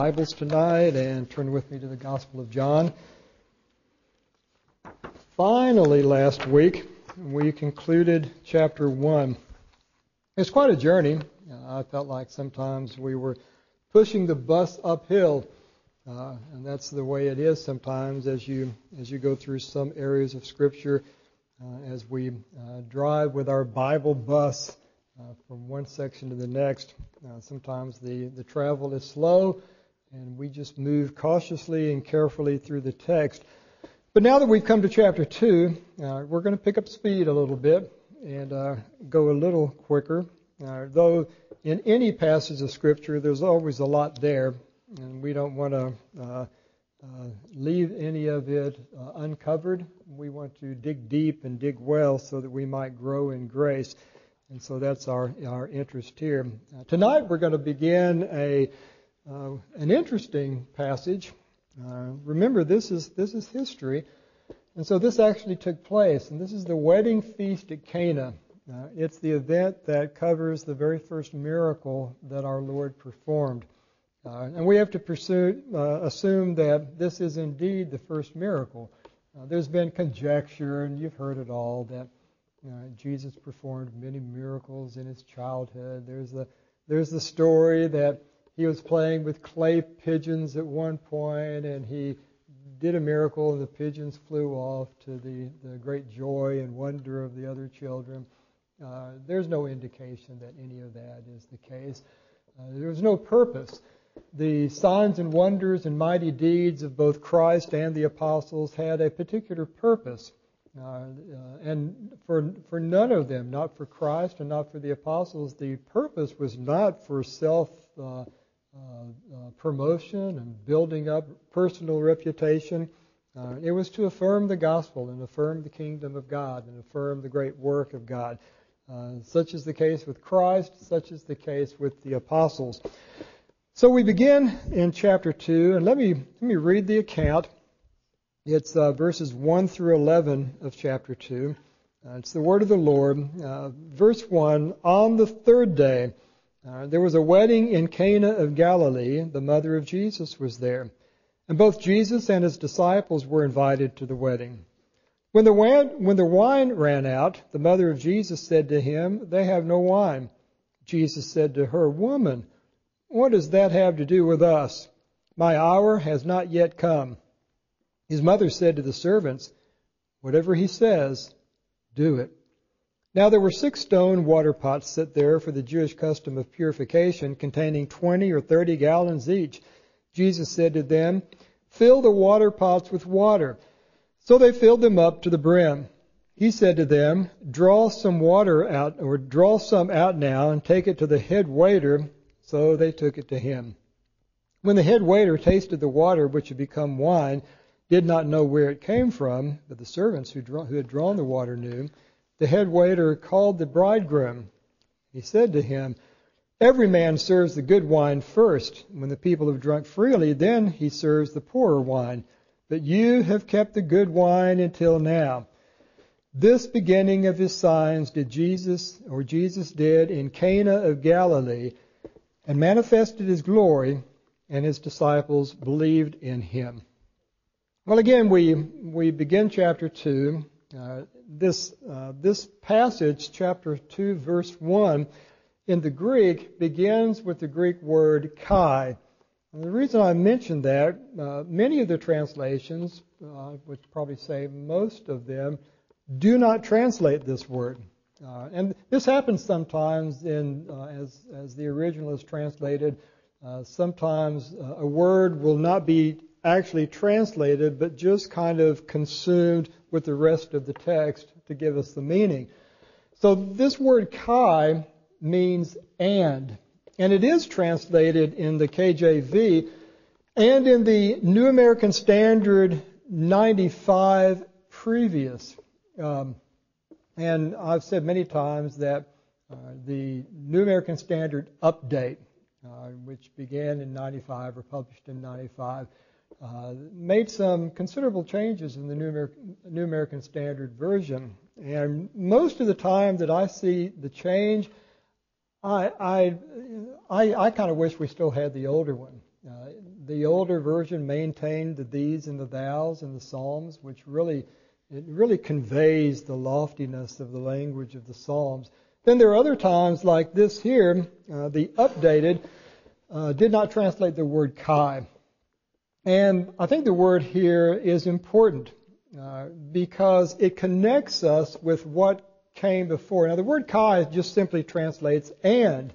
Bibles tonight and turn with me to the Gospel of John. Finally, last week, we concluded chapter 1. It's quite a journey. I felt like sometimes we were pushing the bus uphill, and that's the way it is sometimes as you go through some areas of Scripture, as we drive with our Bible bus from one section to the next. Sometimes the travel is slow, and we just move cautiously and carefully through the text. But now that we've come to chapter 2, we're going to pick up speed a little bit and go a little quicker. Though in any passage of Scripture, there's always a lot there, and we don't want to leave any of it uncovered. We want to dig deep and dig well so that we might grow in grace. And so that's our interest here. Tonight we're going to begin an interesting passage. Remember, this is history, and so this actually took place, and this is the wedding feast at Cana. It's the event that covers the very first miracle that our Lord performed, and we have to assume that this is indeed the first miracle. There's been conjecture, and you've heard it all, that Jesus performed many miracles in his childhood. There's the story that he was playing with clay pigeons at one point, and he did a miracle, and the pigeons flew off to the great joy and wonder of the other children. There's no indication that any of that is the case. There's no purpose. The signs and wonders and mighty deeds of both Christ and the apostles had a particular purpose. And for none of them, not for Christ and not for the apostles, the purpose was not for promotion and building up personal reputation. It was to affirm the gospel and affirm the kingdom of God and affirm the great work of God. Such is the case with Christ, such is the case with the apostles. So we begin in chapter 2, and let me read the account. It's verses 1 through 11 of chapter 2. It's the word of the Lord. Verse 1, on the third day, there was a wedding in Cana of Galilee. The mother of Jesus was there. And both Jesus and his disciples were invited to the wedding. When the wine ran out, the mother of Jesus said to him, "They have no wine." Jesus said to her, "Woman, what does that have to do with us? My hour has not yet come." His mother said to the servants, "Whatever he says, do it." Now there were 6 stone water pots set there for the Jewish custom of purification, containing 20 or 30 gallons each. Jesus said to them, "Fill the water pots with water." So they filled them up to the brim. He said to them, "Draw some out now and take it to the head waiter." So they took it to him. When the head waiter tasted the water which had become wine, did not know where it came from, but the servants who had drawn the water knew, the head waiter called the bridegroom. He said to him, "Every man serves the good wine first. When the people have drunk freely, then he serves the poorer wine. But you have kept the good wine until now." This beginning of his signs Jesus did in Cana of Galilee, and manifested his glory, and his disciples believed in him. Well, again, we begin chapter 2. This passage, chapter 2, verse 1, in the Greek begins with the Greek word kai. And the reason I mention that, many of the translations, I would probably say most of them, do not translate this word. And this happens sometimes as the original is translated. Sometimes a word will not be actually translated, but just kind of consumed with the rest of the text to give us the meaning. So this word kai means and it is translated in the KJV and in the New American Standard 95 previous. And I've said many times that the New American Standard Update, which began in 95 or published in 95, made some considerable changes in the New American Standard Version. And most of the time that I see the change, I kind of wish we still had the older one. The older version maintained the these and the thous in the Psalms, which really conveys the loftiness of the language of the Psalms. Then there are other times like this here, the updated did not translate the word kai. And I think the word here is important because it connects us with what came before. Now the word kai just simply translates and.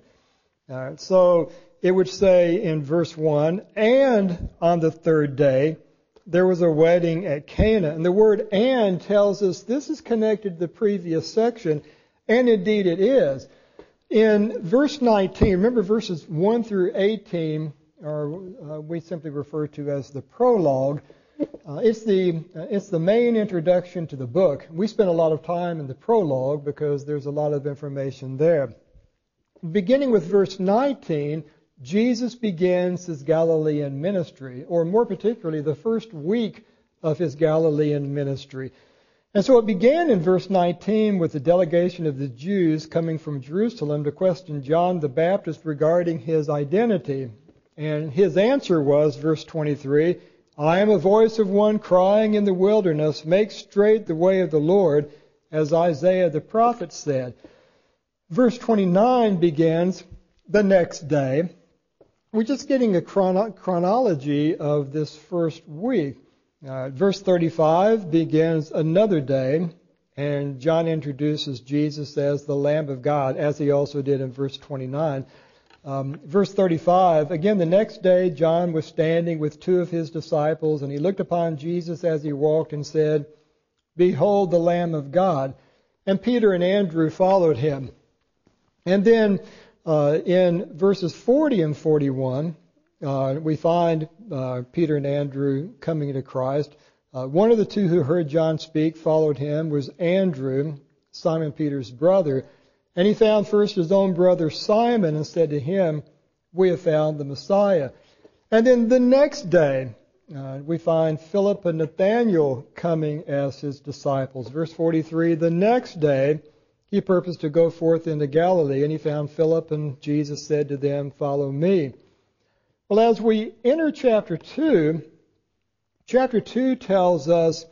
So it would say in verse 1, and on the third day there was a wedding at Cana. And the word and tells us this is connected to the previous section, and indeed it is. In verse 19, remember verses 1 through 18, or we simply refer to as the prologue. It's the main introduction to the book. We spend a lot of time in the prologue because there's a lot of information there. Beginning with verse 19, Jesus begins his Galilean ministry, or more particularly the first week of his Galilean ministry. And so it began in verse 19 with the delegation of the Jews coming from Jerusalem to question John the Baptist regarding his identity. And his answer was, verse 23, I am a voice of one crying in the wilderness, make straight the way of the Lord, as Isaiah the prophet said. Verse 29 begins, the next day. We're just getting a chronology of this first week. Verse 35 begins another day, and John introduces Jesus as the Lamb of God, as he also did in verse 29. Verse 35, again, the next day John was standing with two of his disciples, and he looked upon Jesus as he walked and said, Behold the Lamb of God. And Peter and Andrew followed him. And then in verses 40 and 41, we find Peter and Andrew coming to Christ. One of the two who heard John speak followed him was Andrew, Simon Peter's brother. And he found first his own brother Simon and said to him, We have found the Messiah. And then the next day, we find Philip and Nathanael coming as his disciples. Verse 43, the next day he purposed to go forth into Galilee, and he found Philip, and Jesus said to them, Follow me. Well, as we enter chapter 2 tells us,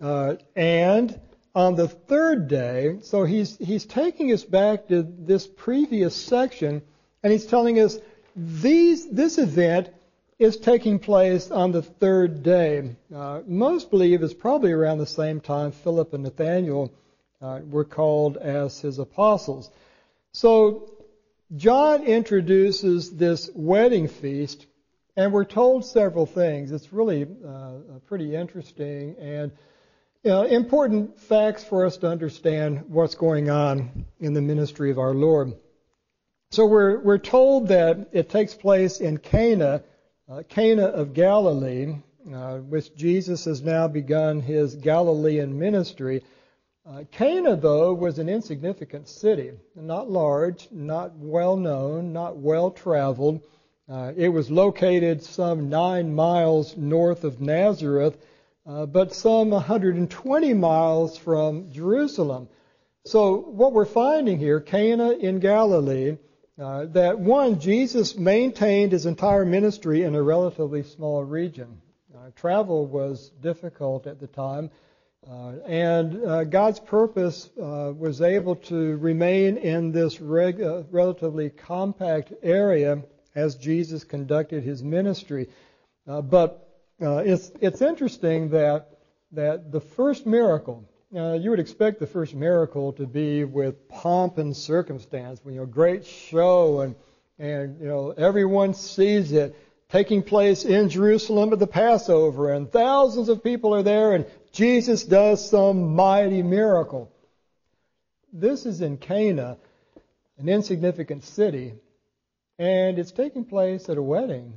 and on the third day, so he's taking us back to this previous section, and he's telling us this event is taking place on the third day. Most believe it's probably around the same time Philip and Nathanael were called as his apostles. So John introduces this wedding feast, and we're told several things. It's really pretty interesting and important facts for us to understand what's going on in the ministry of our Lord. So we're told that it takes place in Cana of Galilee, which Jesus has now begun his Galilean ministry. Cana, though, was an insignificant city, not large, not well known, not well traveled. It was located some 9 miles north of Nazareth, but some 120 miles from Jerusalem. So what we're finding here, Cana in Galilee, that one, Jesus maintained his entire ministry in a relatively small region. Travel was difficult at the time, and God's purpose was able to remain in this relatively compact area as Jesus conducted his ministry. But it's interesting that the first miracle, you would expect the first miracle to be with pomp and circumstance, great show, and everyone sees it taking place in Jerusalem at the Passover, and thousands of people are there, and Jesus does some mighty miracle. This is in Cana, an insignificant city, and it's taking place at a wedding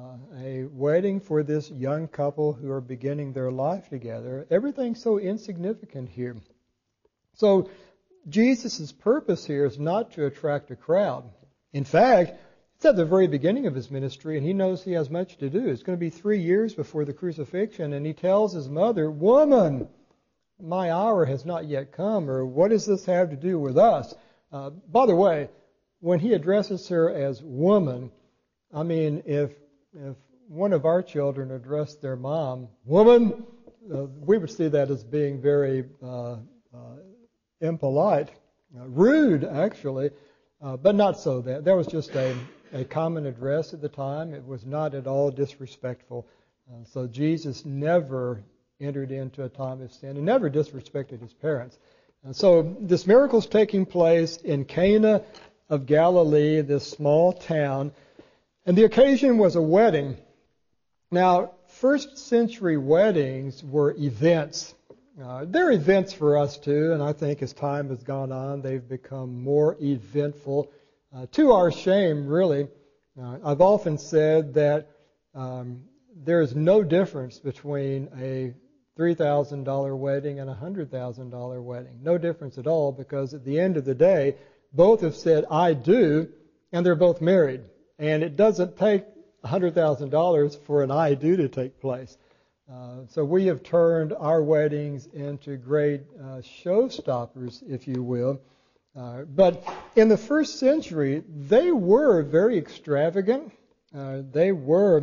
for this young couple who are beginning their life together. Everything's so insignificant here. So Jesus' purpose here is not to attract a crowd. In fact, it's at the very beginning of his ministry, and he knows he has much to do. It's going to be 3 years before the crucifixion, and he tells his mother, Woman, my hour has not yet come, or what does this have to do with us? By the way, when he addresses her as woman, I mean, if one of our children addressed their mom, "Woman," we would see that as being very impolite, rude actually, but not so. That was just a common address at the time. It was not at all disrespectful. So Jesus never entered into a time of sin and never disrespected his parents. So this miracle is taking place in Cana of Galilee, this small town, and the occasion was a wedding. Now, first century weddings were events. They're events for us too, and I think as time has gone on, they've become more eventful, to our shame, really. I've often said that there is no difference between a $3,000 wedding and a $100,000 wedding. No difference at all, because at the end of the day, both have said, "I do," and they're both married. And it doesn't take $100,000 for an "I do" to take place. So we have turned our weddings into great showstoppers, if you will. But in the first century, they were very extravagant. They were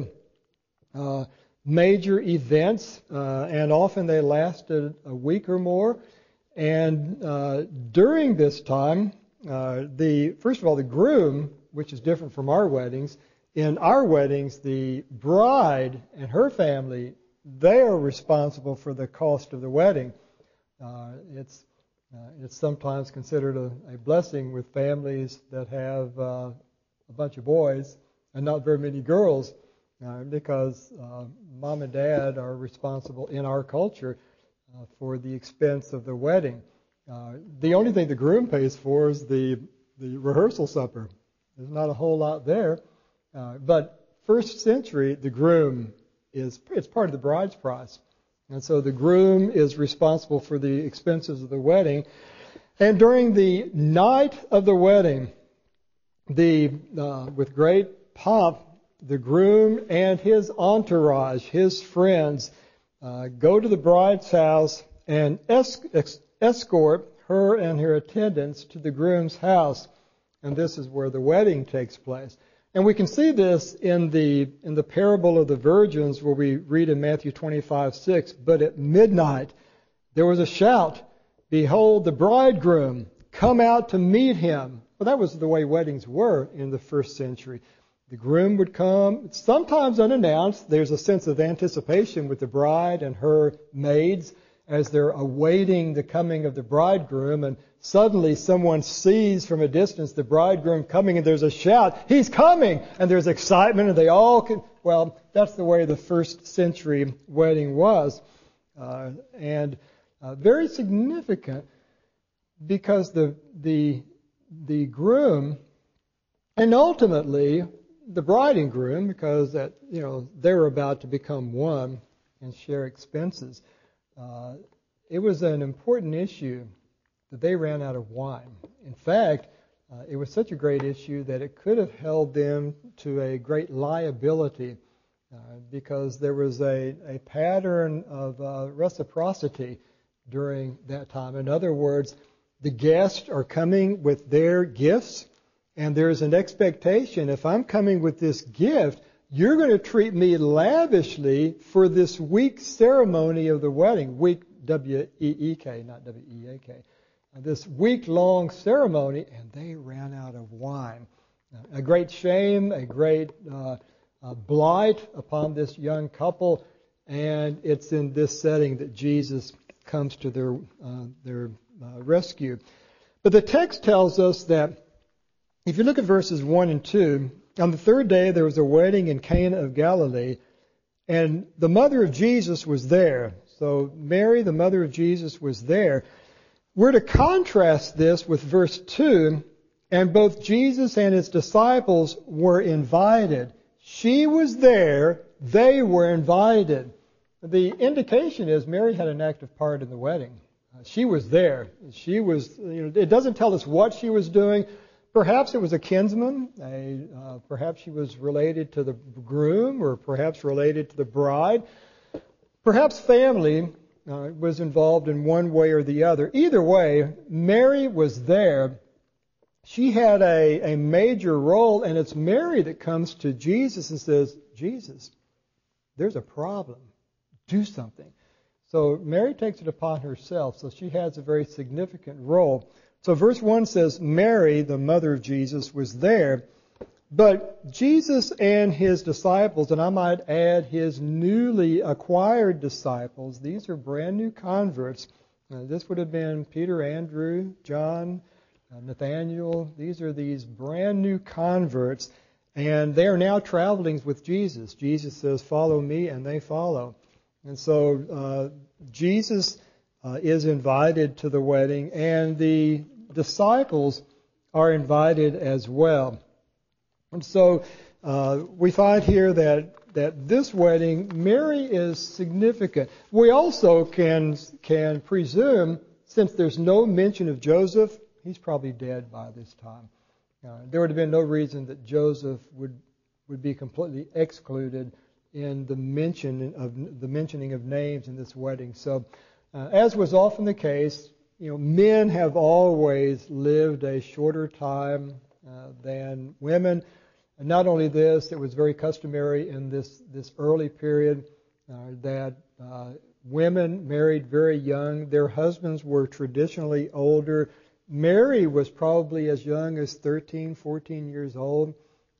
major events, and often they lasted a week or more. And during this time, first of all, the groom, which is different from our weddings, in our weddings, the bride and her family, they are responsible for the cost of the wedding. It's sometimes considered a blessing with families that have a bunch of boys and not very many girls, because mom and dad are responsible in our culture for the expense of the wedding. The only thing the groom pays for is the rehearsal supper. There's not a whole lot there. But first century, the groom it's part of the bride's price. And so the groom is responsible for the expenses of the wedding. And during the night of the wedding, with great pomp, the groom and his entourage, his friends, go to the bride's house and escort her and her attendants to the groom's house. And this is where the wedding takes place. And we can see this in the parable of the virgins, where we read in Matthew 25:6, "But at midnight there was a shout, 'Behold, the bridegroom, come out to meet him.'" Well, that was the way weddings were in the first century. The groom would come, sometimes unannounced. There's a sense of anticipation with the bride and her maids as they're awaiting the coming of the bridegroom, and suddenly someone sees from a distance the bridegroom coming, and there's a shout, "He's coming!" And there's excitement, and they all can. Well, that's the way the first century wedding was. And very significant, because the groom, and ultimately the bride and groom, because they're about to become one and share expenses. It was an important issue that they ran out of wine. In fact, it was such a great issue that it could have held them to a great liability, because there was a pattern of reciprocity during that time. In other words, the guests are coming with their gifts, and there's an expectation, if I'm coming with this gift, you're going to treat me lavishly for this week ceremony of the wedding. Week, W-E-E-K, not W-E-A-K. This week-long ceremony, and they ran out of wine. A great shame, a great blight upon this young couple, and it's in this setting that Jesus comes to their rescue. But the text tells us that, if you look at verses 1 and 2, on the third day there was a wedding in Cana of Galilee, and the mother of Jesus was there. So Mary, the mother of Jesus, was there. We're to contrast this with verse 2, and both Jesus and his disciples were invited. She was there, they were invited. The indication is Mary had an active part in the wedding. She was there. She was, it doesn't tell us what she was doing. Perhaps it was a kinsman. Perhaps she was related to the groom, or perhaps related to the bride. Perhaps family was involved in one way or the other. Either way, Mary was there. She had a major role, and it's Mary that comes to Jesus and says, "Jesus, there's a problem. Do something. So Mary takes it upon herself, so she has a very significant role. So verse 1 says, Mary, the mother of Jesus, was there, but Jesus and his disciples, and I might add his newly acquired disciples, these are brand new converts. This would have been Peter, Andrew, John, Nathaniel. These are these brand new converts, and they are now traveling with Jesus. Jesus says, follow me, and they follow. And so Jesus is invited to the wedding, and the disciples are invited as well. And so we find here that this wedding, Mary is significant. We also can presume, since there's no mention of Joseph, he's probably dead by this time. There would have been no reason that Joseph would be completely excluded in the mentioning of names in this wedding. So, as was often the case, men have always lived a shorter time than women. And not only this, it was very customary in this early period that women married very young. Their husbands were traditionally older. Mary was probably as young as 13, 14 years old.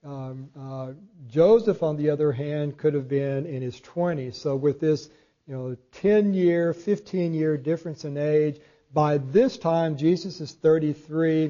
Joseph, on the other hand, could have been in his 20s. So with this 10-year, 15-year difference in age, by this time Jesus is 33.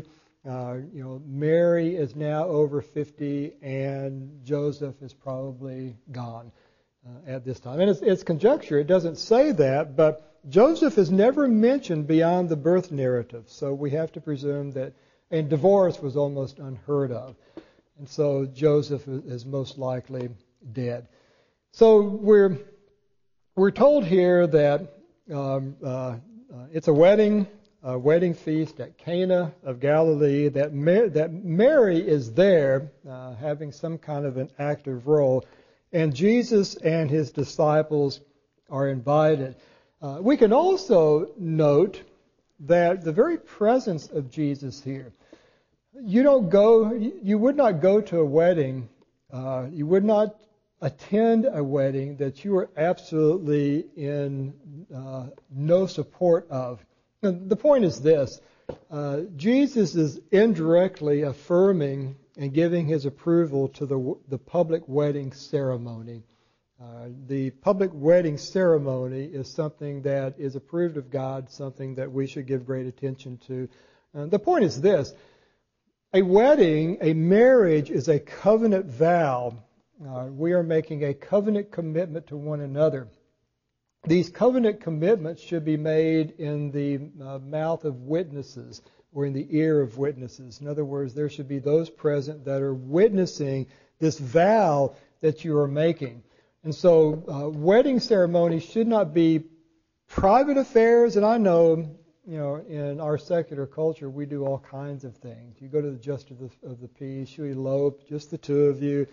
Mary is now over 50, and Joseph is probably gone at this time. And it's conjecture. It doesn't say that, but Joseph is never mentioned beyond the birth narrative. So we have to presume that, and divorce was almost unheard of. And so Joseph is most likely dead. So we're told here that it's a wedding feast at Cana of Galilee, that Mary is there having some kind of an active role, and Jesus and his disciples are invited. We can also note that the very presence of Jesus here. You would not go to a wedding, you would not attend a wedding that you were absolutely in no support of. The point is this. Jesus is indirectly affirming and giving his approval to the public wedding ceremony. The public wedding ceremony is something that is approved of God, something that we should give great attention to. The point is this. A wedding, a marriage, is a covenant vow. We are making a covenant commitment to one another. These covenant commitments should be made in the mouth of witnesses or in the ear of witnesses. In other words, there should be those present that are witnessing this vow that you are making. And so wedding ceremonies should not be private affairs. And I know, in our secular culture, we do all kinds of things. You go to the justice of the peace, you elope, just the two of you.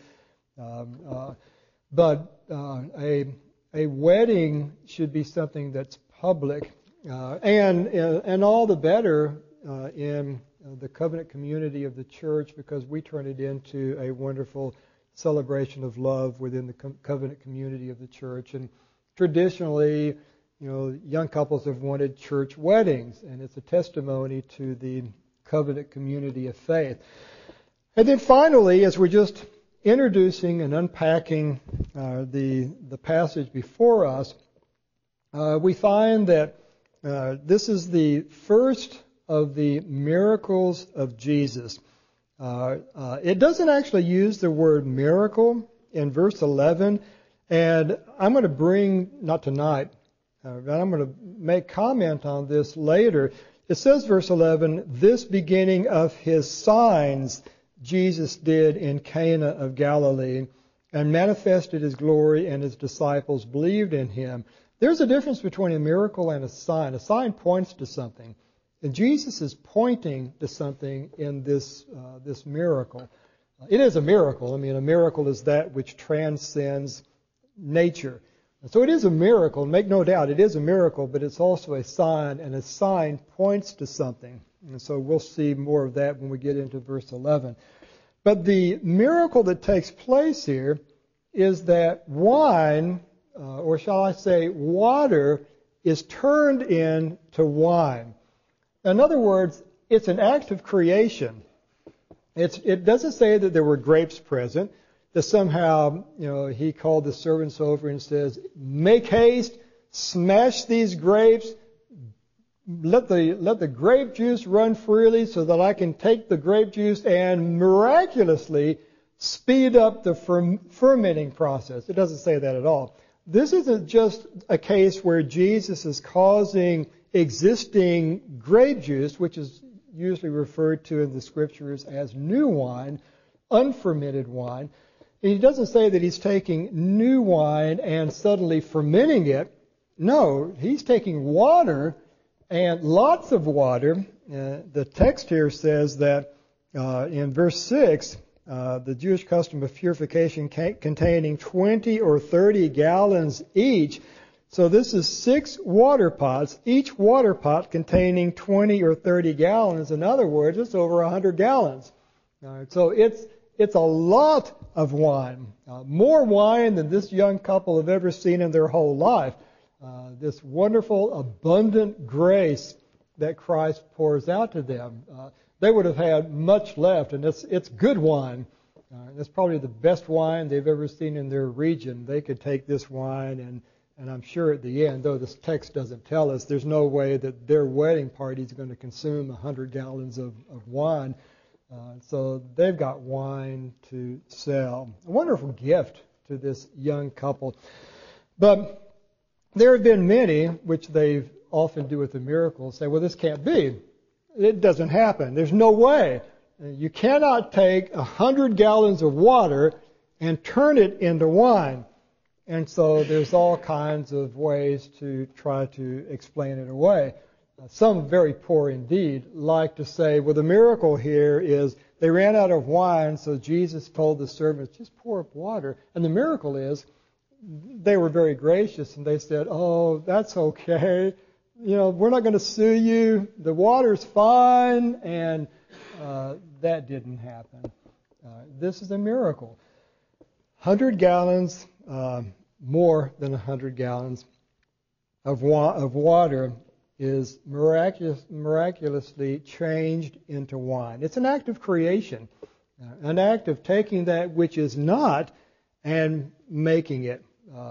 But a wedding should be something that's public, and all the better in the covenant community of the church, because we turn it into a wonderful celebration of love within the covenant community of the church. And traditionally, young couples have wanted church weddings, and it's a testimony to the covenant community of faith. And then finally, as we're just introducing and unpacking the passage before us, we find that this is the first of the miracles of Jesus. It doesn't actually use the word miracle in verse 11, and I'm going to bring, not tonight, but I'm going to make comment on this later. It says, verse 11, this beginning of his signs Jesus did in Cana of Galilee and manifested his glory, and his disciples believed in him. There's a difference between a miracle and a sign. A sign points to something, and Jesus is pointing to something in this miracle. It is a miracle. I mean, a miracle is that which transcends nature. And so it is a miracle. Make no doubt, it is a miracle, but it's also a sign, and a sign points to something. And so we'll see more of that when we get into verse 11. But the miracle that takes place here is that wine or shall I say water, is turned into wine. In other words, it's an act of creation. It doesn't say that there were grapes present, that somehow, he called the servants over and says, make haste, smash these grapes, let the grape juice run freely so that I can take the grape juice and miraculously speed up the fermenting process. It doesn't say that at all. This isn't just a case where Jesus is causing existing grape juice, which is usually referred to in the scriptures as new wine, unfermented wine. And he doesn't say that he's taking new wine and suddenly fermenting it. No, he's taking water, and lots of water. The text here says that in verse 6, the Jewish custom of purification containing 20 or 30 gallons each. So this is 6 water pots, each water pot containing 20 or 30 gallons. In other words, it's over 100 gallons. All right, so it's a lot of wine, more wine than this young couple have ever seen in their whole life. This wonderful, abundant grace that Christ pours out to them. They would have had much left, and it's good wine. It's probably the best wine they've ever seen in their region. They could take this wine, and I'm sure at the end, though this text doesn't tell us, there's no way that their wedding party is going to consume 100 gallons of wine. So they've got wine to sell. A wonderful gift to this young couple. But there have been many, which they often do with the miracles, say, well, this can't be. It doesn't happen. There's no way. You cannot take 100 gallons of water and turn it into wine. And so there's all kinds of ways to try to explain it away. Some very poor indeed like to say, well, the miracle here is they ran out of wine, so Jesus told the servants, just pour up water. And the miracle is they were very gracious, and they said, oh, that's okay. We're not going to sue you. The water's fine. And that didn't happen. This is a miracle. 100 gallons, more than 100 gallons of water is miraculously changed into wine. It's an act of creation, an act of taking that which is not and making it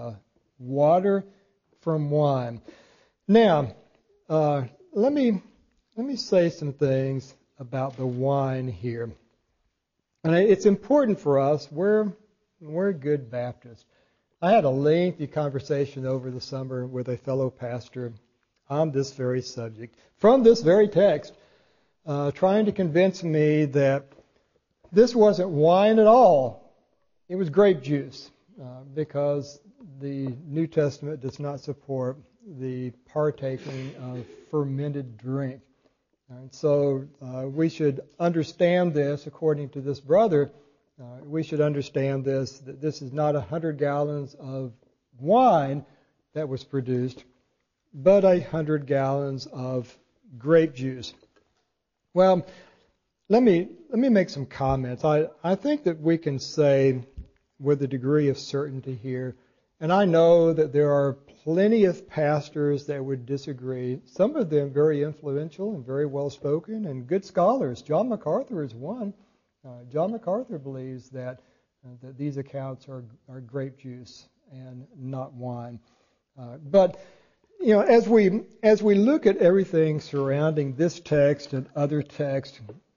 water from wine. Now, let me say some things about the wine here. And it's important for us. We're good Baptists. I had a lengthy conversation over the summer with a fellow pastor on this very subject, from this very text, trying to convince me that this wasn't wine at all. It was grape juice, because the New Testament does not support the partaking of fermented drink. And so we should understand this, according to this brother. We should understand this, that this is not 100 gallons of wine that was produced, but 100 gallons of grape juice. Well, let me make some comments. I think that we can say with a degree of certainty here, and I know that there are plenty of pastors that would disagree, some of them very influential and very well spoken and good scholars. John MacArthur is one. John MacArthur believes that these accounts are grape juice and not wine. But as we look at everything surrounding this text and other texts,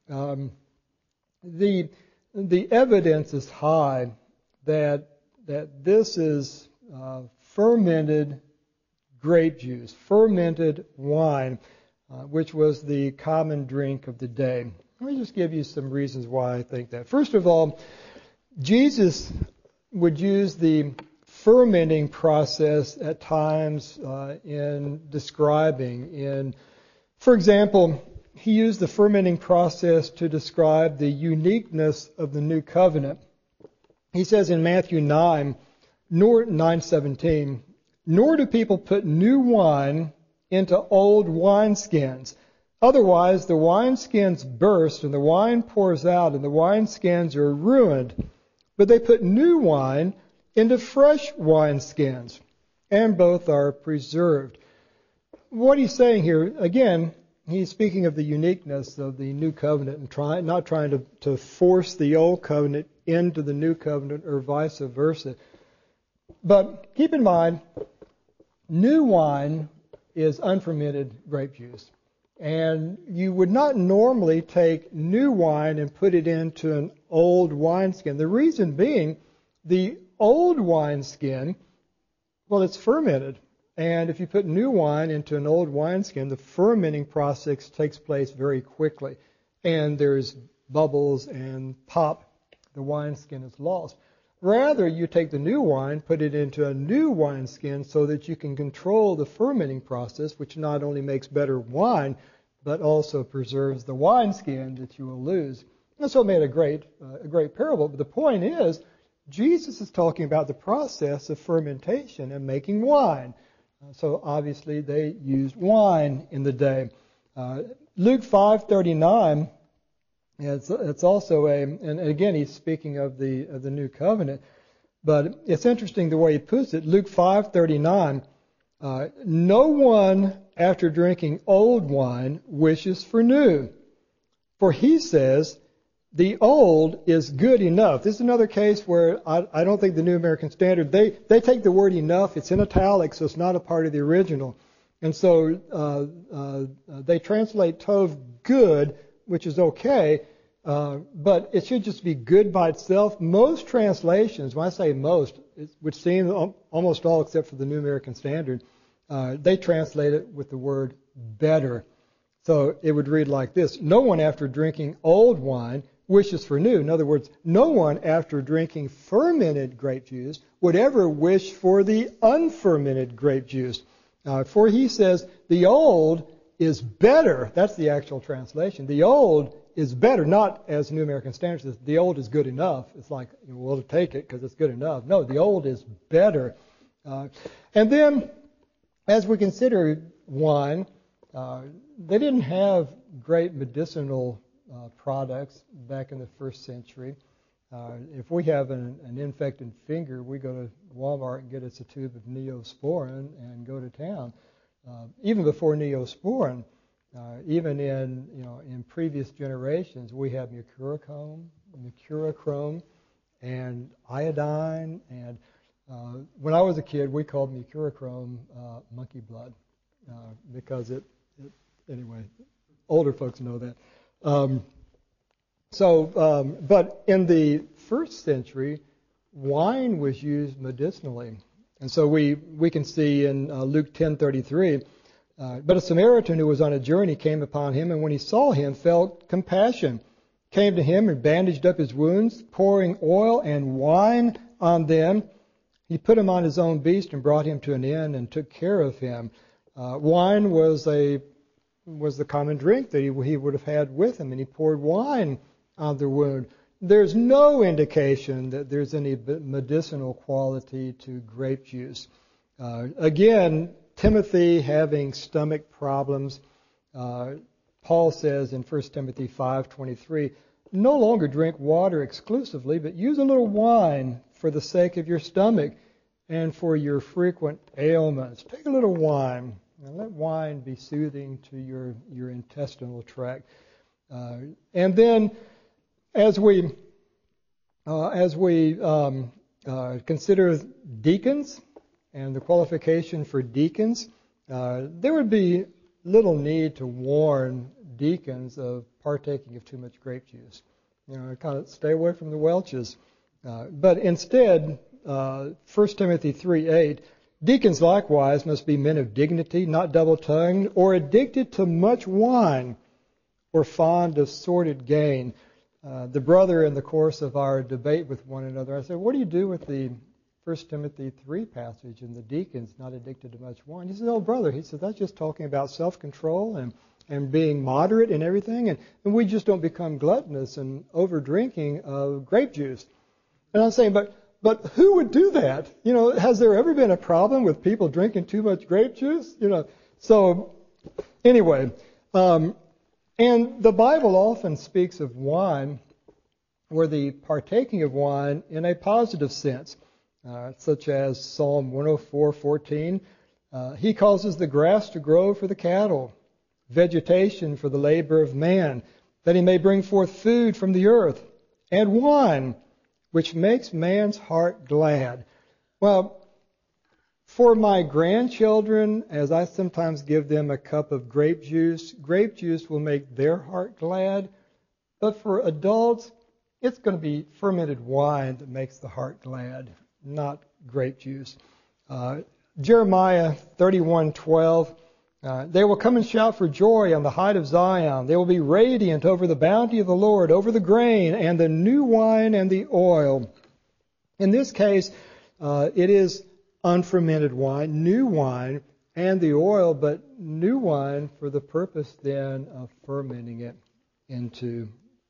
the evidence is high that this is fermented grape juice, fermented wine, which was the common drink of the day. Let me just give you some reasons why I think that. First of all, Jesus would use the fermenting process at times in describing. For example, he used the fermenting process to describe the uniqueness of the new covenant. He says in Matthew 9:17, nor do people put new wine into old wineskins. Otherwise, the wineskins burst, and the wine pours out, and the wineskins are ruined. But they put new wine into fresh wineskins. and both are preserved. What he's saying here, again, he's speaking of the uniqueness of the new covenant and not trying to force the old covenant into the new covenant or vice versa. But keep in mind, new wine is unfermented grape juice. And you would not normally take new wine and put it into an old wineskin. The reason being, the old wineskin, well, it's fermented. And if you put new wine into an old wineskin, the fermenting process takes place very quickly. And there's bubbles and pop. The wineskin is lost. Rather, you take the new wine, put it into a new wineskin so that you can control the fermenting process, which not only makes better wine, but also preserves the wineskin that you will lose. And so it made a great parable. But the point is, Jesus is talking about the process of fermentation and making wine. So obviously they used wine in the day. Luke 5:39. It's also and again he's speaking of the new covenant, but it's interesting the way he puts it. Luke 5:39, no one after drinking old wine wishes for new, for he says the old is good enough. This is another case where I don't think the New American Standard they take the word enough. It's in italics, so it's not a part of the original, and so they translate tov good, which is okay, but it should just be good by itself. Most translations, when I say most, which seem almost all except for the New American Standard, they translate it with the word better. So it would read like this: no one after drinking old wine wishes for new. In other words, no one after drinking fermented grape juice would ever wish for the unfermented grape juice. For he says the old is better. That's the actual translation. The old is better, not as New American Standard says, the old is good enough. It's like, we'll take it because it's good enough. No, the old is better. And then, as we consider wine, they didn't have great medicinal products back in the first century. If we have an infected finger, we go to Walmart and get us a tube of Neosporin and go to town. Even before Neosporin, even in previous generations, we had mercurochrome, and iodine, and when I was a kid, we called mercurochrome monkey blood because anyway, older folks know that. But in the first century, wine was used medicinally. And so we can see in Luke 10:33, but a Samaritan who was on a journey came upon him, and when he saw him, felt compassion, came to him and bandaged up his wounds, pouring oil and wine on them. He put him on his own beast and brought him to an inn and took care of him. Wine was the common drink that he would have had with him, and he poured wine on the wound. There's no indication that there's any medicinal quality to grape juice. Again, Timothy having stomach problems, Paul says in 1 Timothy 5:23, no longer drink water exclusively, but use a little wine for the sake of your stomach and for your frequent ailments. Take a little wine, and let wine be soothing to your intestinal tract. And then as we consider deacons and the qualification for deacons, there would be little need to warn deacons of partaking of too much grape juice. Kind of stay away from the Welches. But instead, 1 Timothy 3:8, deacons likewise must be men of dignity, not double-tongued, or addicted to much wine, or fond of sordid gain. The brother, in the course of our debate with one another, I said, what do you do with the 1 Timothy 3 passage and the deacons not addicted to much wine? He said, oh, brother, he said, that's just talking about self-control and being moderate and everything, and we just don't become gluttonous and over-drinking of grape juice. And I'm saying, but who would do that? Has there ever been a problem with people drinking too much grape juice? So anyway, and the Bible often speaks of wine, or the partaking of wine, in a positive sense. such as Psalm 104:14. He causes the grass to grow for the cattle, vegetation for the labor of man, that he may bring forth food from the earth, and wine, which makes man's heart glad. Well, for my grandchildren, as I sometimes give them a cup of grape juice will make their heart glad. But for adults, it's going to be fermented wine that makes the heart glad, not grape juice. Jeremiah 31:12. They will come and shout for joy on the height of Zion. They will be radiant over the bounty of the Lord, over the grain and the new wine and the oil. In this case, it is unfermented wine, new wine, and the oil, but new wine for the purpose then of fermenting it into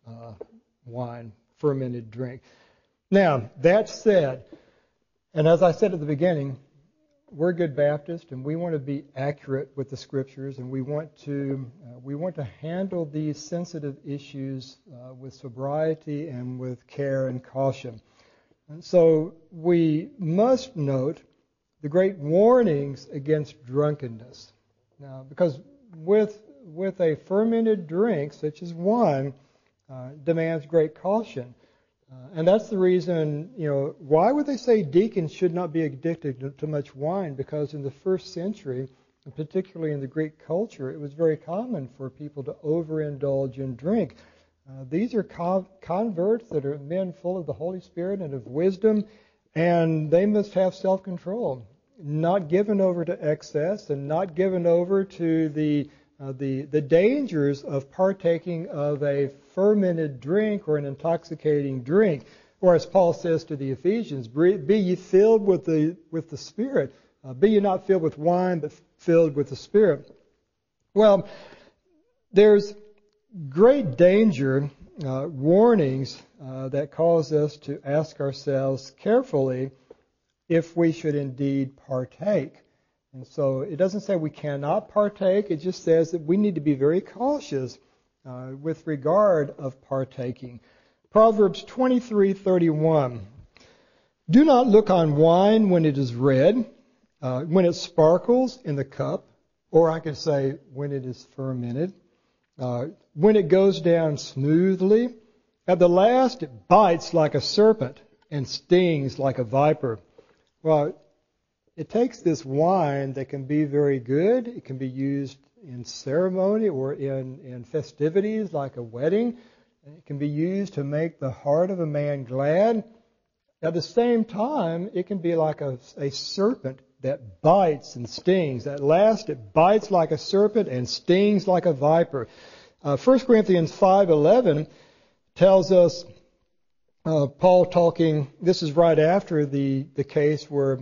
wine, fermented drink. Now, that said, and as I said at the beginning, we're good Baptists, and we want to be accurate with the Scriptures, and we want to handle these sensitive issues with sobriety and with care and caution. And so we must note the great warnings against drunkenness. Now, because with a fermented drink such as wine, demands great caution. And that's the reason, why would they say deacons should not be addicted to much wine? Because in the first century, and particularly in the Greek culture, it was very common for people to overindulge in drink. These are converts that are men full of the Holy Spirit and of wisdom, and they must have self-control, not given over to excess and not given over to the dangers of partaking of a fermented drink or an intoxicating drink. Or as Paul says to the Ephesians, be ye filled with the Spirit. Be ye not filled with wine, but filled with the Spirit. Well, there's great danger, warnings that cause us to ask ourselves carefully if we should indeed partake. And so it doesn't say we cannot partake. It just says that we need to be very cautious with regard of partaking. Proverbs 23:31. Do not look on wine when it is red, when it sparkles in the cup, or I could say when it is fermented, when it goes down smoothly. At the last it bites like a serpent and stings like a viper. Well, it takes this wine that can be very good. It can be used in ceremony or in festivities like a wedding. It can be used to make the heart of a man glad. At the same time, it can be like a serpent that bites and stings. At last, it bites like a serpent and stings like a viper. 1 Corinthians 5:11 tells us, Paul talking, this is right after the case where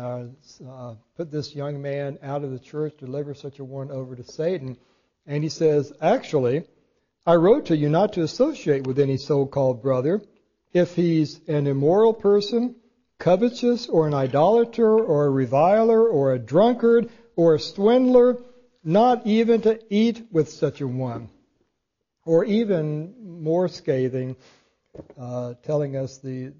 put this young man out of the church, deliver such a one over to Satan. And he says, actually, I wrote to you not to associate with any so-called brother if he's an immoral person, covetous, or an idolater, or a reviler, or a drunkard, or a swindler, not even to eat with such a one. Or even more scathing, telling us the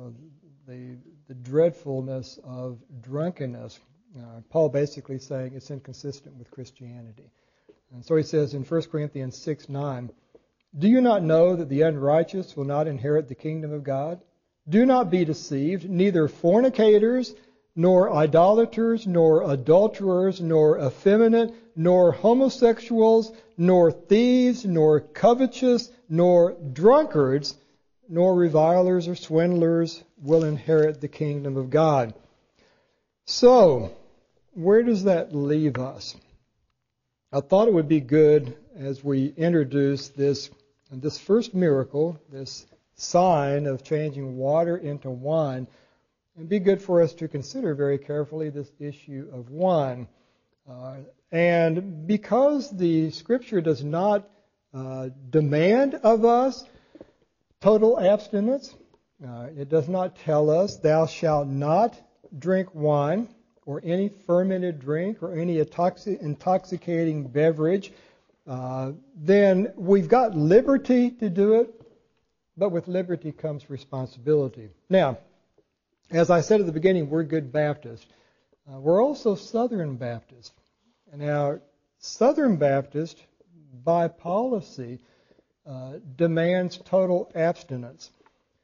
dreadfulness of drunkenness. Paul basically saying it's inconsistent with Christianity. And so he says in 1 Corinthians 6:9, do you not know that the unrighteous will not inherit the kingdom of God? Do not be deceived, neither fornicators, nor idolaters, nor adulterers, nor effeminate, nor homosexuals, nor thieves, nor covetous, nor drunkards, nor revilers or swindlers will inherit the kingdom of God. So, where does that leave us? I thought it would be good as we introduce this first miracle, this sign of changing water into wine, it'd be good for us to consider very carefully this issue of wine. And because the Scripture does not demand of us total abstinence, it does not tell us, thou shalt not drink wine or any fermented drink or any intoxicating beverage, then we've got liberty to do it, but with liberty comes responsibility. Now, as I said at the beginning, we're Good Baptists. We're also Southern Baptist. Now, Southern Baptist, by policy, demands total abstinence.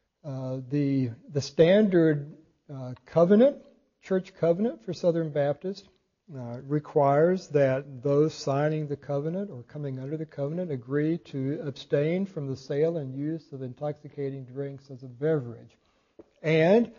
The standard covenant, church covenant for Southern Baptist, requires that those signing the covenant or coming under the covenant agree to abstain from the sale and use of intoxicating drinks as a beverage. And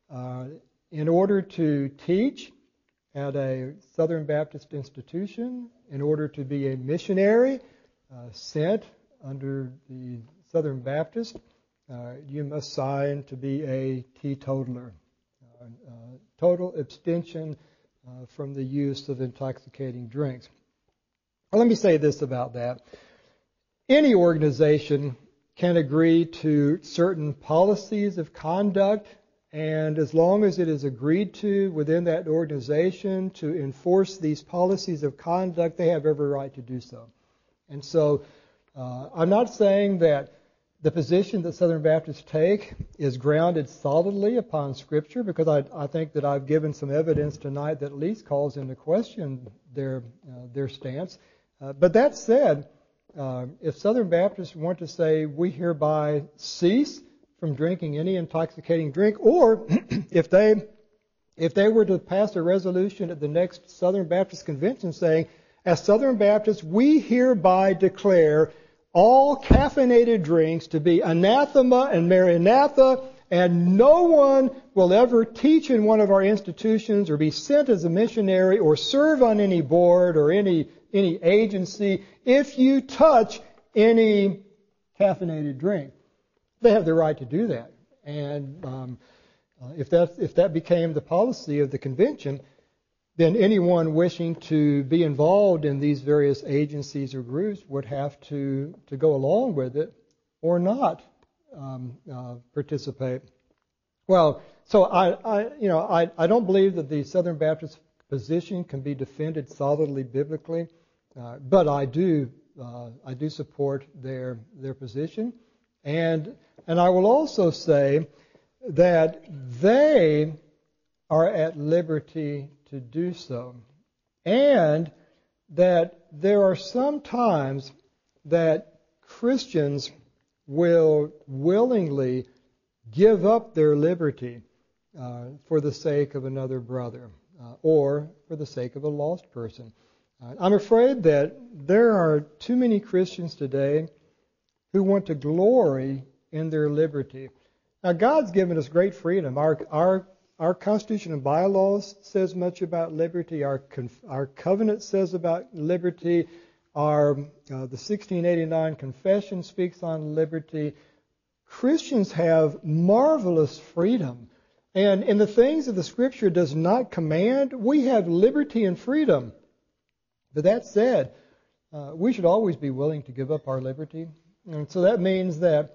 in order to teach at a Southern Baptist institution, in order to be a missionary sent under the Southern Baptist, you must sign to be a teetotaler. Total abstention from the use of intoxicating drinks. Well, let me say this about that. Any organization can agree to certain policies of conduct, and as long as it is agreed to within that organization to enforce these policies of conduct, they have every right to do so. And so I'm not saying that the position that Southern Baptists take is grounded solidly upon Scripture, because I think that I've given some evidence tonight that at least calls into question their stance. But that said, if Southern Baptists want to say we hereby cease from drinking any intoxicating drink, or if they were to pass a resolution at the next Southern Baptist Convention saying, as Southern Baptists, we hereby declare all caffeinated drinks to be anathema and maranatha, and no one will ever teach in one of our institutions or be sent as a missionary or serve on any board or any agency if you touch any caffeinated drink. They have the right to do that. And if that became the policy of the convention, then anyone wishing to be involved in these various agencies or groups would have to go along with it or not participate. Well, so I don't believe that the Southern Baptist position can be defended solidly biblically, but I do support their position, and I will also say that they are at liberty to do so, and that there are some times that Christians will willingly give up their liberty for the sake of another brother or for the sake of a lost person. I'm afraid that there are too many Christians today who want to glory in their liberty. Now, God's given us great freedom. Our Constitution and bylaws says much about liberty. Our covenant says about liberty. The 1689 Confession speaks on liberty. Christians have marvelous freedom. And in the things that the Scripture does not command, we have liberty and freedom. But that said, we should always be willing to give up our liberty. And so that means that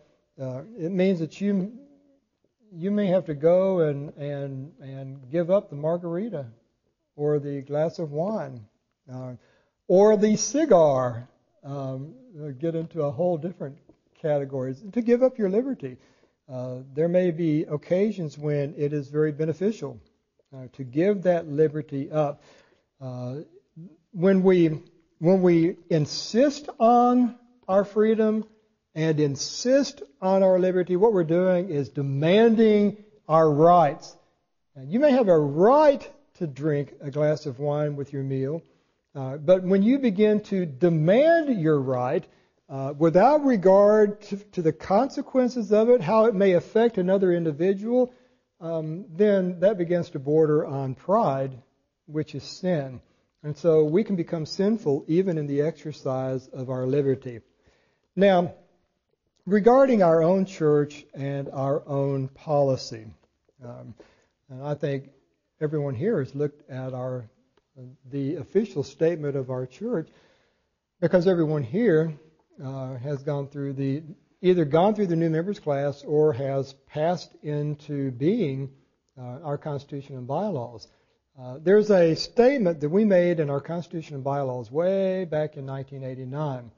you may have to go and give up the margarita or the glass of wine or the cigar, get into a whole different categories, to give up your liberty. There may be occasions when it is very beneficial to give that liberty up. When we insist on our freedom and insist on our liberty, what we're doing is demanding our rights. And you may have a right to drink a glass of wine with your meal, but when you begin to demand your right without regard to the consequences of it, how it may affect another individual, then that begins to border on pride, which is sin. And so we can become sinful even in the exercise of our liberty. Now, regarding our own church and our own policy, and I think everyone here has looked at the official statement of our church, because everyone here has either gone through the new members class or has passed into being our Constitution and bylaws. There's a statement that we made in our Constitution and bylaws way back in 1989.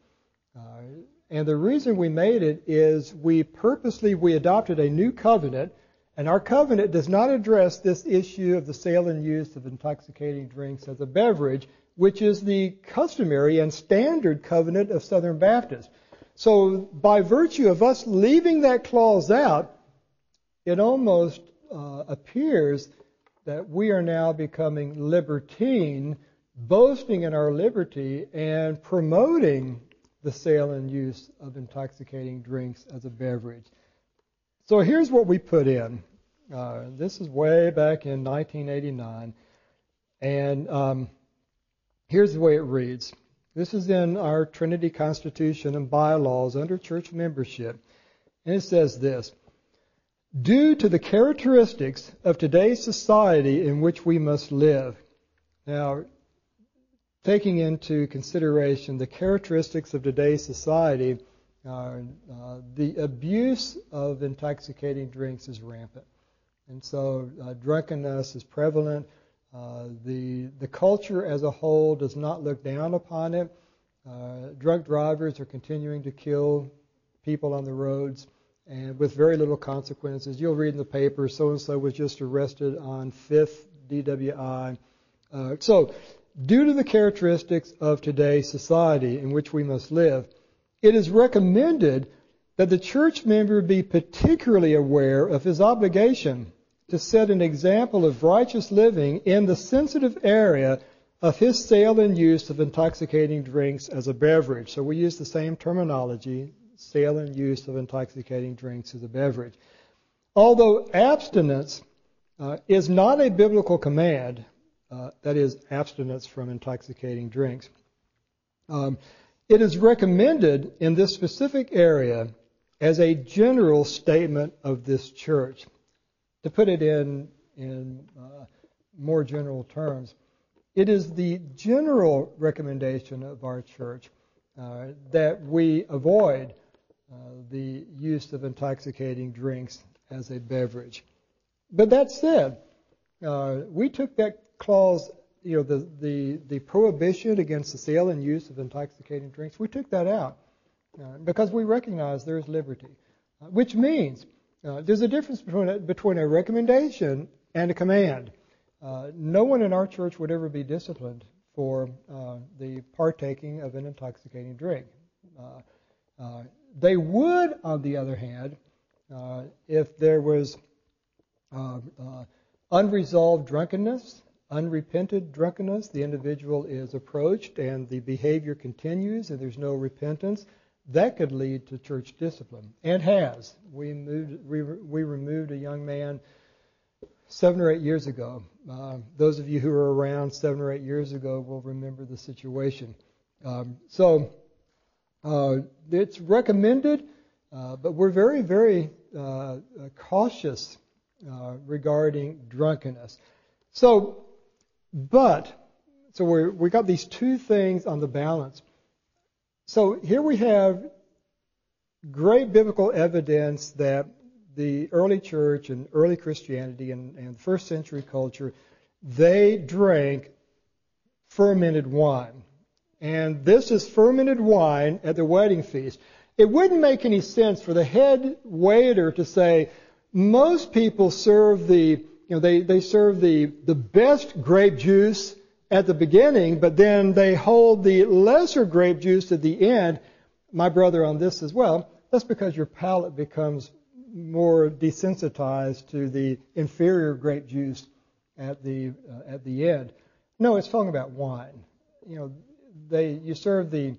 And the reason we made it is we adopted a new covenant And our covenant does not address this issue of the sale and use of intoxicating drinks as a beverage, which is the customary and standard covenant of Southern Baptists. So by virtue of us leaving that clause out, it almost appears that we are now becoming libertine, boasting in our liberty and promoting the sale and use of intoxicating drinks as a beverage. So here's what we put in. This is way back in 1989. And here's the way it reads. This is in our Trinity Constitution and bylaws under church membership. And it says this: due to the characteristics of today's society in which we must live. Now, taking into consideration the characteristics of today's society, the abuse of intoxicating drinks is rampant. And so drunkenness is prevalent. The culture as a whole does not look down upon it. Drunk drivers are continuing to kill people on the roads, and with very little consequences. You'll read in the paper, so-and-so was just arrested on 5th DWI. So, due to the characteristics of today's society in which we must live, it is recommended that the church member be particularly aware of his obligation to set an example of righteous living in the sensitive area of his sale and use of intoxicating drinks as a beverage. So we use the same terminology, sale and use of intoxicating drinks as a beverage. Although abstinence is not a biblical command, that is, abstinence from intoxicating drinks, it is recommended in this specific area as a general statement of this church. To put it in more general terms, it is the general recommendation of our church that we avoid the use of intoxicating drinks as a beverage. But that said, we took that clause, the prohibition against the sale and use of intoxicating drinks, we took that out because we recognize there is liberty, which means there's a difference between a recommendation and a command. No one in our church would ever be disciplined for the partaking of an intoxicating drink. They would, on the other hand, if there was unresolved drunkenness, unrepented drunkenness, the individual is approached and the behavior continues and there's no repentance, that could lead to church discipline, and has. We removed a young man 7 or 8 years ago. Those of you who were around 7 or 8 years ago will remember the situation. So it's recommended, but we're very, very cautious regarding drunkenness. So we got these two things on the balance. So here we have great biblical evidence that the early church and early Christianity and first century culture, they drank fermented wine. And this is fermented wine at the wedding feast. It wouldn't make any sense for the head waiter to say, most people serve they serve the best grape juice at the beginning, but then they hold the lesser grape juice at the end. My brother on this as well. That's because your palate becomes more desensitized to the inferior grape juice at the end. No, it's talking about wine. You serve the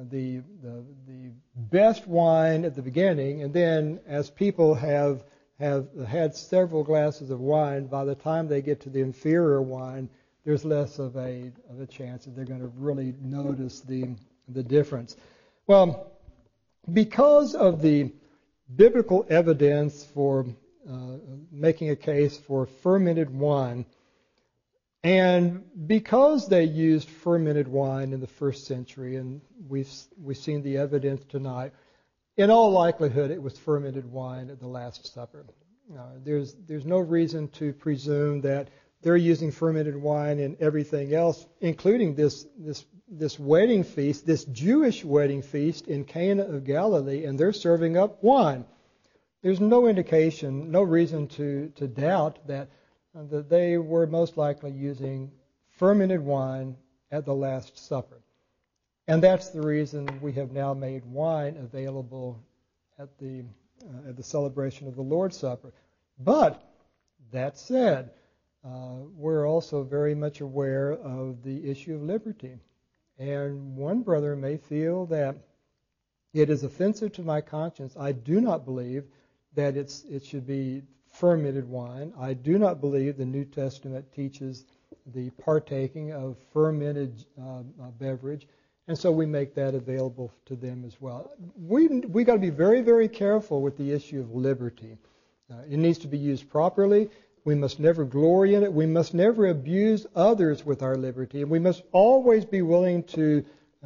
best wine at the beginning, and then as people have had several glasses of wine, by the time they get to the inferior wine, there's less of a chance that they're going to really notice the difference. Well, because of the biblical evidence for making a case for fermented wine, and because they used fermented wine in the first century, and we've seen the evidence tonight, in all likelihood it was fermented wine at the Last Supper. There's no reason to presume that they're using fermented wine in everything else, including this wedding feast, this Jewish wedding feast in Cana of Galilee, and they're serving up wine. there's no indication, no reason to doubt that they were most likely using fermented wine at the Last Supper. And that's the reason we have now made wine available at the celebration of the Lord's Supper. But that said, we're also very much aware of the issue of liberty. And one brother may feel that it is offensive to my conscience. I do not believe that it should be fermented wine. I do not believe the New Testament teaches the partaking of fermented beverage. And so we make that available to them as well. We got to be very, very careful with the issue of liberty. It needs to be used properly. We must never glory in it. We must never abuse others with our liberty. And we must always be willing to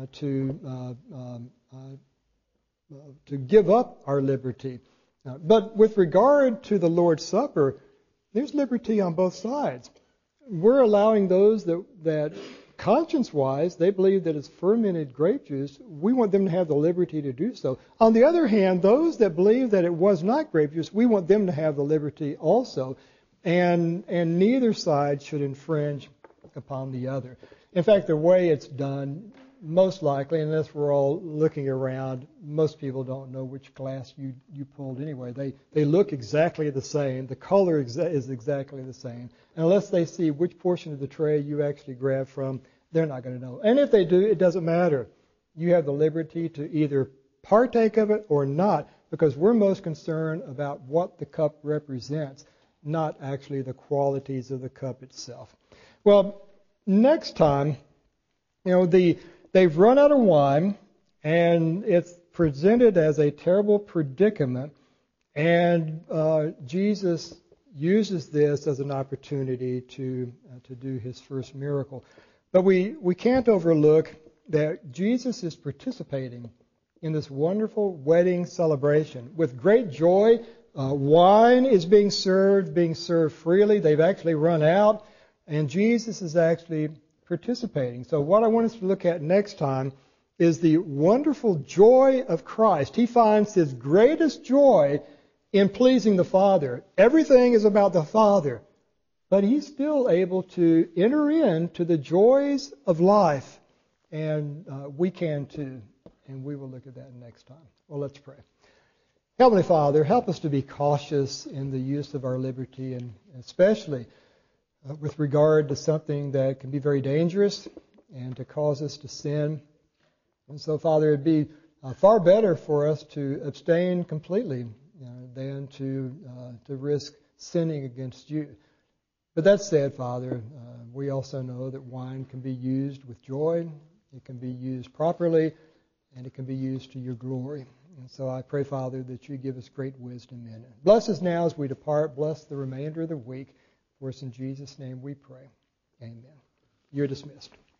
give up our liberty. But with regard to the Lord's Supper, there's liberty on both sides. We're allowing those that conscience-wise, they believe that it's fermented grape juice. We want them to have the liberty to do so. On the other hand, those that believe that it was not grape juice, we want them to have the liberty also. And neither side should infringe upon the other. In fact, the way it's done, most likely, unless we're all looking around, most people don't know which glass you pulled anyway. They look exactly the same. The color is exactly the same. And unless they see which portion of the tray you actually grabbed from, they're not going to know. And if they do, it doesn't matter. You have the liberty to either partake of it or not, because we're most concerned about what the cup represents, not actually the qualities of the cup itself. Well, next time, they've run out of wine, and it's presented as a terrible predicament, and Jesus uses this as an opportunity to do his first miracle. But we can't overlook that Jesus is participating in this wonderful wedding celebration with great joy. Wine is being served freely. They've actually run out, and Jesus is actually participating. So what I want us to look at next time is the wonderful joy of Christ. He finds his greatest joy in pleasing the Father. Everything is about the Father, but he's still able to enter into the joys of life, and we can too, and we will look at that next time. Well, let's pray. Heavenly Father, help us to be cautious in the use of our liberty, and especially with regard to something that can be very dangerous and to cause us to sin. And so, Father, it would be far better for us to abstain completely than to risk sinning against you. But that said, Father, we also know that wine can be used with joy, it can be used properly, and it can be used to your glory. And so I pray, Father, that you give us great wisdom in it. Bless us now as we depart. Bless the remainder of the week. For us in Jesus' name we pray. Amen. You're dismissed.